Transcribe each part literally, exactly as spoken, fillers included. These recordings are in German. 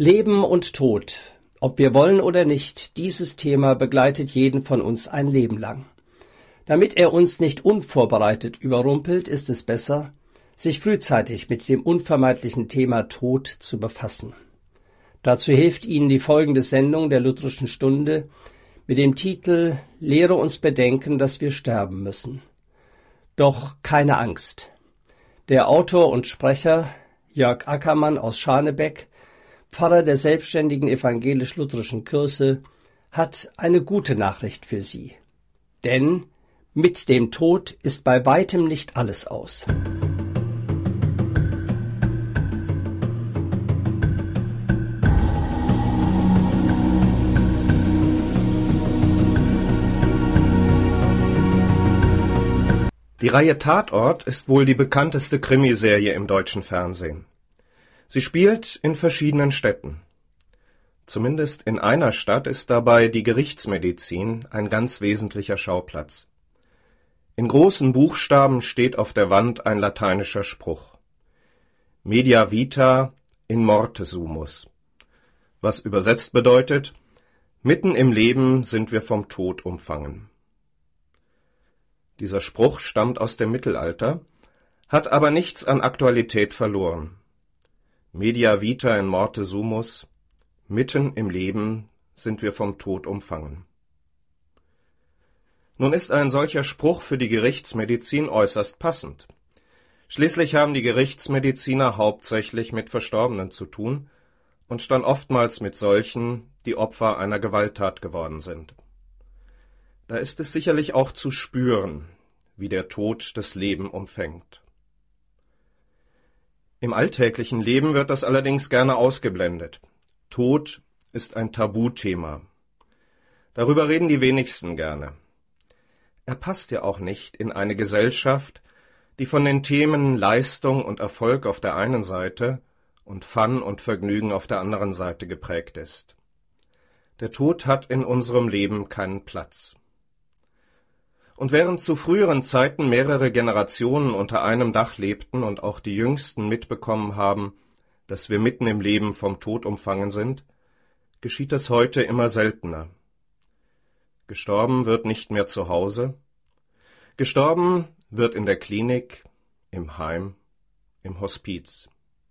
Leben und Tod, ob wir wollen oder nicht, dieses Thema begleitet jeden von uns ein Leben lang. Damit er uns nicht unvorbereitet überrumpelt, ist es besser, sich frühzeitig mit dem unvermeidlichen Thema Tod zu befassen. Dazu hilft Ihnen die folgende Sendung der Lutherischen Stunde mit dem Titel »Lehre uns bedenken, dass wir sterben müssen«. Doch keine Angst. Der Autor und Sprecher Jörg Ackermann aus Scharnebeck, Pfarrer der selbstständigen evangelisch-lutherischen Kirche, hat eine gute Nachricht für Sie. Denn mit dem Tod ist bei weitem nicht alles aus. Die Reihe Tatort ist wohl die bekannteste Krimiserie im deutschen Fernsehen. Sie spielt in verschiedenen Städten. Zumindest in einer Stadt ist dabei die Gerichtsmedizin ein ganz wesentlicher Schauplatz. In großen Buchstaben steht auf der Wand ein lateinischer Spruch: Media vita in morte sumus, was übersetzt bedeutet: Mitten im Leben sind wir vom Tod umfangen. Dieser Spruch stammt aus dem Mittelalter, hat aber nichts an Aktualität verloren. Media vita in morte sumus, mitten im Leben sind wir vom Tod umfangen. Nun ist ein solcher Spruch für die Gerichtsmedizin äußerst passend. Schließlich haben die Gerichtsmediziner hauptsächlich mit Verstorbenen zu tun und dann oftmals mit solchen, die Opfer einer Gewalttat geworden sind. Da ist es sicherlich auch zu spüren, wie der Tod das Leben umfängt. Im alltäglichen Leben wird das allerdings gerne ausgeblendet. Tod ist ein Tabuthema. Darüber reden die wenigsten gerne. Er passt ja auch nicht in eine Gesellschaft, die von den Themen Leistung und Erfolg auf der einen Seite und Fun und Vergnügen auf der anderen Seite geprägt ist. Der Tod hat in unserem Leben keinen Platz. Und während zu früheren Zeiten mehrere Generationen unter einem Dach lebten und auch die Jüngsten mitbekommen haben, dass wir mitten im Leben vom Tod umfangen sind, geschieht das heute immer seltener. Gestorben wird nicht mehr zu Hause. Gestorben wird in der Klinik, im Heim, im Hospiz.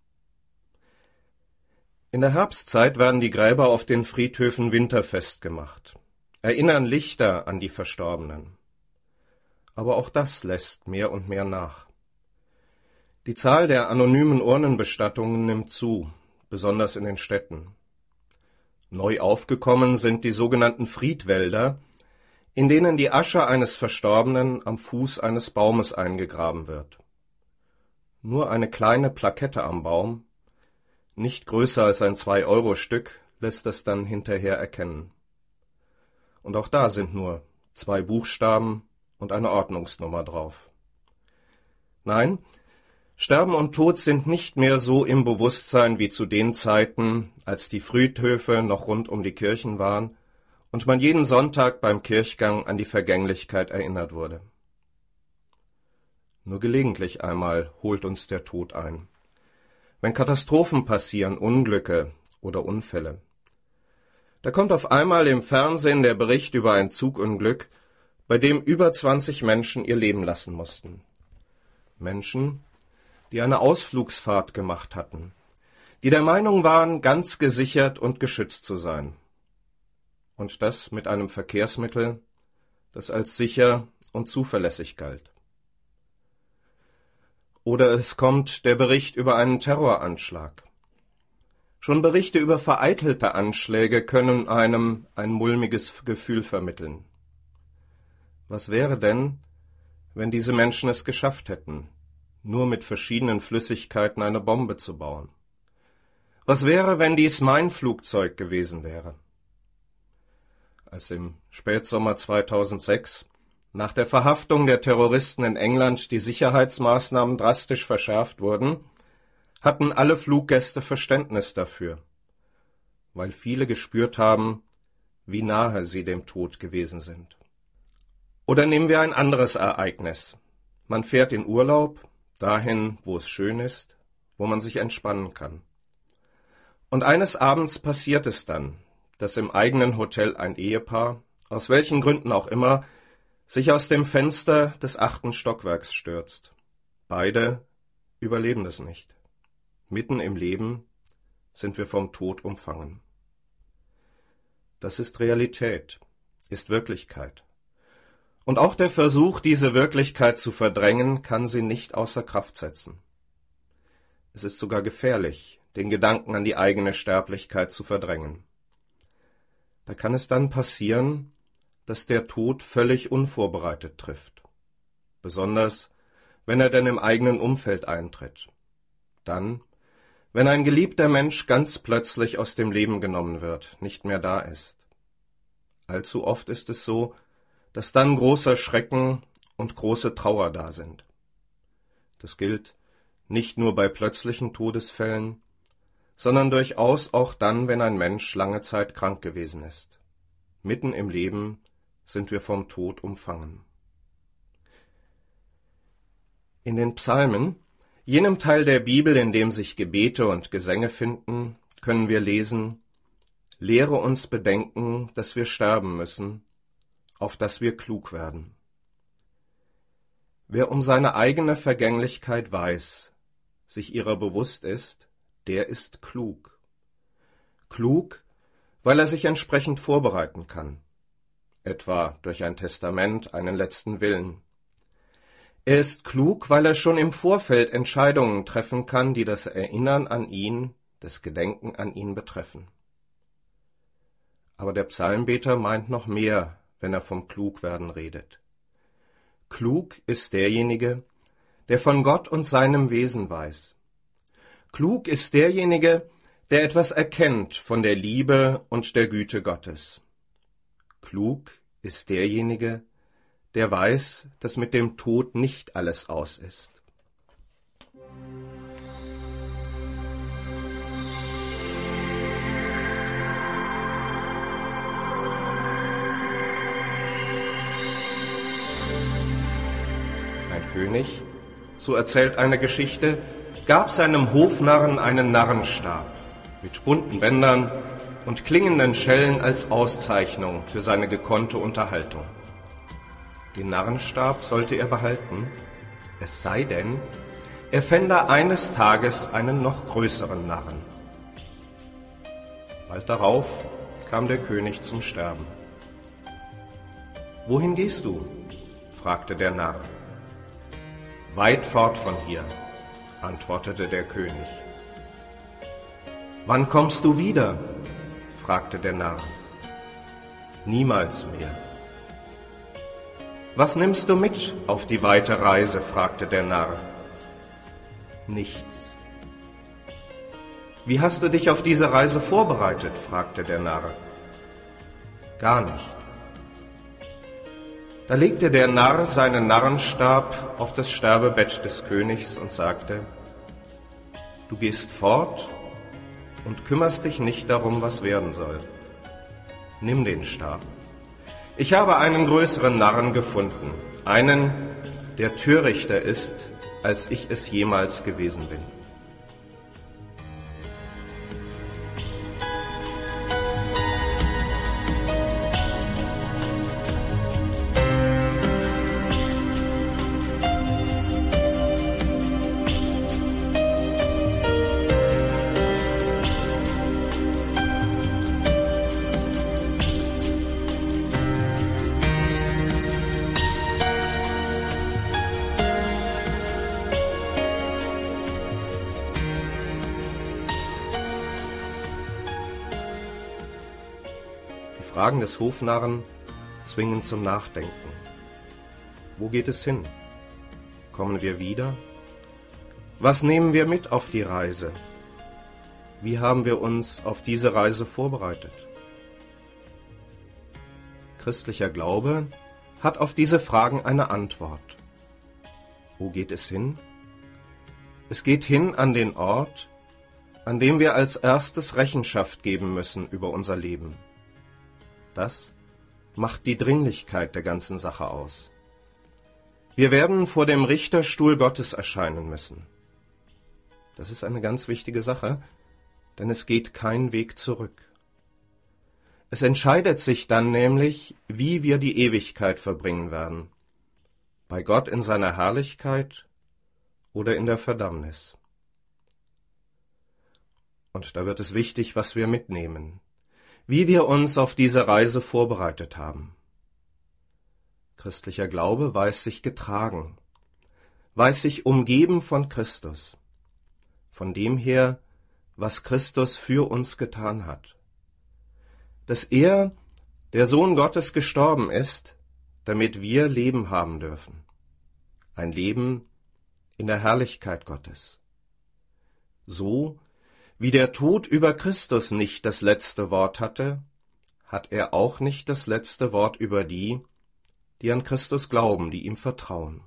In der Herbstzeit werden die Gräber auf den Friedhöfen winterfest gemacht, erinnern Lichter an die Verstorbenen. Aber auch das lässt mehr und mehr nach. Die Zahl der anonymen Urnenbestattungen nimmt zu, besonders in den Städten. Neu aufgekommen sind die sogenannten Friedwälder, in denen die Asche eines Verstorbenen am Fuß eines Baumes eingegraben wird. Nur eine kleine Plakette am Baum, nicht größer als ein Zwei-Euro-Stück, lässt es dann hinterher erkennen. Und auch da sind nur zwei Buchstaben und eine Ordnungsnummer drauf. Nein, Sterben und Tod sind nicht mehr so im Bewusstsein wie zu den Zeiten, als die Friedhöfe noch rund um die Kirchen waren und man jeden Sonntag beim Kirchgang an die Vergänglichkeit erinnert wurde. Nur gelegentlich einmal holt uns der Tod ein. Wenn Katastrophen passieren, Unglücke oder Unfälle. Da kommt auf einmal im Fernsehen der Bericht über ein Zugunglück, bei dem über zwanzig Menschen ihr Leben lassen mussten. Menschen, die eine Ausflugsfahrt gemacht hatten, die der Meinung waren, ganz gesichert und geschützt zu sein. Und das mit einem Verkehrsmittel, das als sicher und zuverlässig galt. Oder es kommt der Bericht über einen Terroranschlag. Schon Berichte über vereitelte Anschläge können einem ein mulmiges Gefühl vermitteln. Was wäre denn, wenn diese Menschen es geschafft hätten, nur mit verschiedenen Flüssigkeiten eine Bombe zu bauen? Was wäre, wenn dies mein Flugzeug gewesen wäre? Als im Spätsommer zweitausendsechs nach der Verhaftung der Terroristen in England die Sicherheitsmaßnahmen drastisch verschärft wurden, hatten alle Fluggäste Verständnis dafür, weil viele gespürt haben, wie nahe sie dem Tod gewesen sind. Oder nehmen wir ein anderes Ereignis. Man fährt in Urlaub, dahin, wo es schön ist, wo man sich entspannen kann. Und eines Abends passiert es dann, dass im eigenen Hotel ein Ehepaar, aus welchen Gründen auch immer, sich aus dem Fenster des achten Stockwerks stürzt. Beide überleben es nicht. Mitten im Leben sind wir vom Tod umfangen. Das ist Realität, ist Wirklichkeit. Und auch der Versuch, diese Wirklichkeit zu verdrängen, kann sie nicht außer Kraft setzen. Es ist sogar gefährlich, den Gedanken an die eigene Sterblichkeit zu verdrängen. Da kann es dann passieren, dass der Tod völlig unvorbereitet trifft. Besonders, wenn er denn im eigenen Umfeld eintritt. Dann, wenn ein geliebter Mensch ganz plötzlich aus dem Leben genommen wird, nicht mehr da ist. Allzu oft ist es so, dass dann großer Schrecken und große Trauer da sind. Das gilt nicht nur bei plötzlichen Todesfällen, sondern durchaus auch dann, wenn ein Mensch lange Zeit krank gewesen ist. Mitten im Leben sind wir vom Tod umfangen. In den Psalmen, jenem Teil der Bibel, in dem sich Gebete und Gesänge finden, können wir lesen: Lehre uns bedenken, dass wir sterben müssen, auf dass wir klug werden. Wer um seine eigene Vergänglichkeit weiß, sich ihrer bewusst ist, der ist klug. Klug, weil er sich entsprechend vorbereiten kann, etwa durch ein Testament, einen letzten Willen. Er ist klug, weil er schon im Vorfeld Entscheidungen treffen kann, die das Erinnern an ihn, das Gedenken an ihn betreffen. Aber der Psalmbeter meint noch mehr, wenn er vom Klugwerden redet. Klug ist derjenige, der von Gott und seinem Wesen weiß. Klug ist derjenige, der etwas erkennt von der Liebe und der Güte Gottes. Klug ist derjenige, der weiß, dass mit dem Tod nicht alles aus ist. Ein König, so erzählt eine Geschichte, gab seinem Hofnarren einen Narrenstab mit bunten Bändern und klingenden Schellen als Auszeichnung für seine gekonnte Unterhaltung. Den Narrenstab sollte er behalten, es sei denn, er fände eines Tages einen noch größeren Narren. Bald darauf kam der König zum Sterben. »Wohin gehst du?« fragte der Narr. »Weit fort von hier«, antwortete der König. »Wann kommst du wieder?« fragte der Narr. »Niemals mehr.« »Was nimmst du mit auf die weite Reise?« fragte der Narr. »Nichts.« »Wie hast du dich auf diese Reise vorbereitet?« fragte der Narr. »Gar nicht.« Da legte der Narr seinen Narrenstab auf das Sterbebett des Königs und sagte: »Du gehst fort und kümmerst dich nicht darum, was werden soll. Nimm den Stab. Ich habe einen größeren Narren gefunden, einen, der törichter ist, als ich es jemals gewesen bin.« Die Fragen des Hofnarren zwingen zum Nachdenken. Wo geht es hin? Kommen wir wieder? Was nehmen wir mit auf die Reise? Wie haben wir uns auf diese Reise vorbereitet? Christlicher Glaube hat auf diese Fragen eine Antwort. Wo geht es hin? Es geht hin an den Ort, an dem wir als erstes Rechenschaft geben müssen über unser Leben. Das macht die Dringlichkeit der ganzen Sache aus. Wir werden vor dem Richterstuhl Gottes erscheinen müssen. Das ist eine ganz wichtige Sache, denn es geht kein Weg zurück. Es entscheidet sich dann nämlich, wie wir die Ewigkeit verbringen werden, bei Gott in seiner Herrlichkeit oder in der Verdammnis. Und da wird es wichtig, was wir mitnehmen, wie wir uns auf diese Reise vorbereitet haben. Christlicher Glaube weiß sich getragen, weiß sich umgeben von Christus, von dem her, was Christus für uns getan hat. Dass er, der Sohn Gottes, gestorben ist, damit wir Leben haben dürfen. Ein Leben in der Herrlichkeit Gottes. So wie der Tod über Christus nicht das letzte Wort hatte, hat er auch nicht das letzte Wort über die, die an Christus glauben, die ihm vertrauen.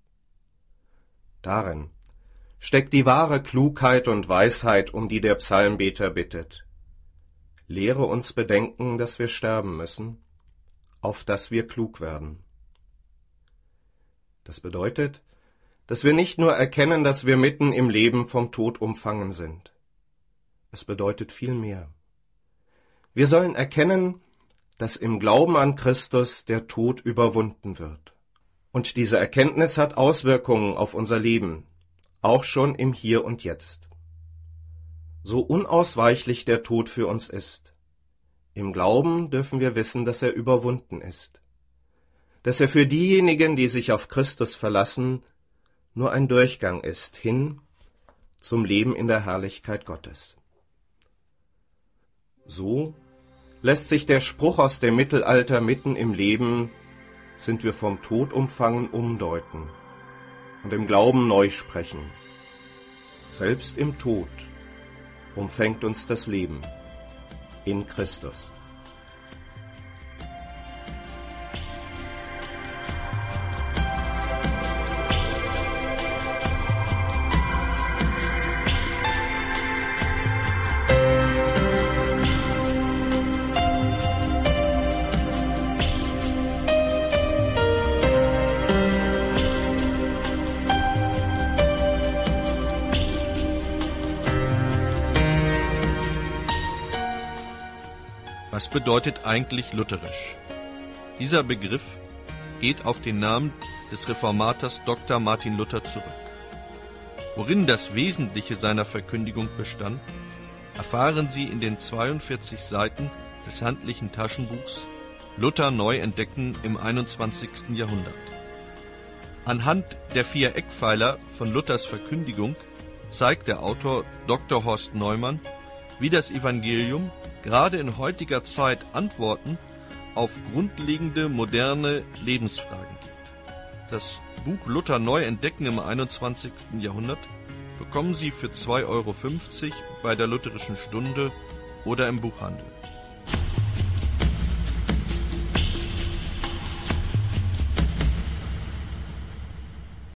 Darin steckt die wahre Klugheit und Weisheit, um die der Psalmbeter bittet. Lehre uns bedenken, dass wir sterben müssen, auf dass wir klug werden. Das bedeutet, dass wir nicht nur erkennen, dass wir mitten im Leben vom Tod umfangen sind. Es bedeutet viel mehr. Wir sollen erkennen, dass im Glauben an Christus der Tod überwunden wird. Und diese Erkenntnis hat Auswirkungen auf unser Leben, auch schon im Hier und Jetzt. So unausweichlich der Tod für uns ist, im Glauben dürfen wir wissen, dass er überwunden ist, dass er für diejenigen, die sich auf Christus verlassen, nur ein Durchgang ist hin zum Leben in der Herrlichkeit Gottes. So lässt sich der Spruch aus dem Mittelalter mitten im Leben, sind wir vom Tod umfangen, umdeuten und im Glauben neu sprechen. Selbst im Tod umfängt uns das Leben in Christus. Was bedeutet eigentlich lutherisch? Dieser Begriff geht auf den Namen des Reformators Doktor Martin Luther zurück. Worin das Wesentliche seiner Verkündigung bestand, erfahren Sie in den zweiundvierzig Seiten des handlichen Taschenbuchs Luther neu entdecken im einundzwanzigsten Jahrhundert. Anhand der vier Eckpfeiler von Luthers Verkündigung zeigt der Autor Doktor Horst Neumann, wie das Evangelium gerade in heutiger Zeit Antworten auf grundlegende moderne Lebensfragen gibt. Das Buch Luther neu entdecken im einundzwanzigsten Jahrhundert bekommen Sie für zwei Euro fünfzig bei der Lutherischen Stunde oder im Buchhandel.